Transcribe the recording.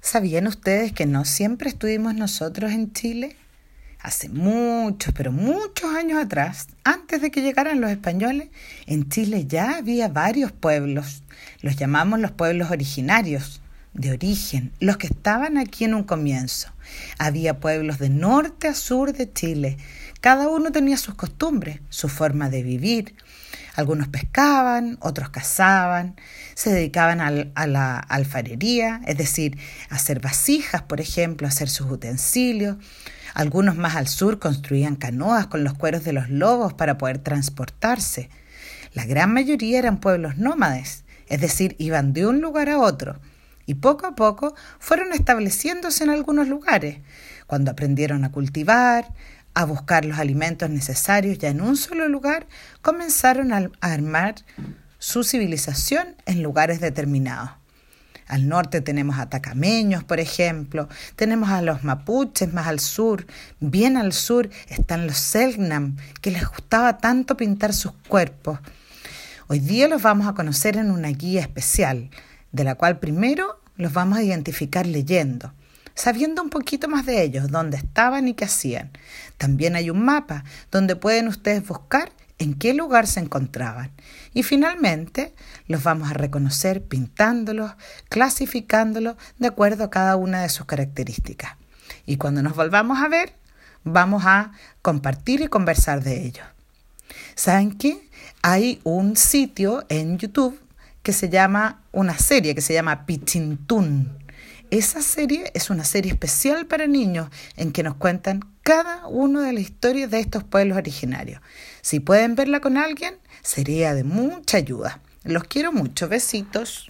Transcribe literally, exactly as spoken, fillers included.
¿Sabían ustedes que no siempre estuvimos nosotros en Chile? Hace muchos, pero muchos años atrás, antes de que llegaran los españoles, en Chile ya había varios pueblos. Los llamamos los pueblos originarios, de origen, los que estaban aquí en un comienzo. Había pueblos de norte a sur de Chile. Cada uno tenía sus costumbres, su forma de vivir. Algunos pescaban, otros cazaban, se dedicaban al, a la alfarería, es decir, a hacer vasijas, por ejemplo, a hacer sus utensilios. Algunos más al sur construían canoas con los cueros de los lobos para poder transportarse. La gran mayoría eran pueblos nómades, es decir, iban de un lugar a otro. Y poco a poco fueron estableciéndose en algunos lugares. Cuando aprendieron a cultivar, a buscar los alimentos necesarios ya en un solo lugar, comenzaron a armar su civilización en lugares determinados. Al norte tenemos a atacameños, por ejemplo, tenemos a los mapuches más al sur, bien al sur están los selknam, que les gustaba tanto pintar sus cuerpos. Hoy día los vamos a conocer en una guía especial, de la cual primero los vamos a identificar leyendo, sabiendo un poquito más de ellos, dónde estaban y qué hacían. También hay un mapa donde pueden ustedes buscar en qué lugar se encontraban. Y finalmente los vamos a reconocer pintándolos, clasificándolos de acuerdo a cada una de sus características. Y cuando nos volvamos a ver, vamos a compartir y conversar de ellos. ¿Saben qué? Hay un sitio en YouTube que se llama, una serie que se llama Pichintún. Esa serie es una serie especial para niños en que nos cuentan cada una de las historias de estos pueblos originarios. Si pueden verla con alguien, sería de mucha ayuda. Los quiero mucho. Besitos.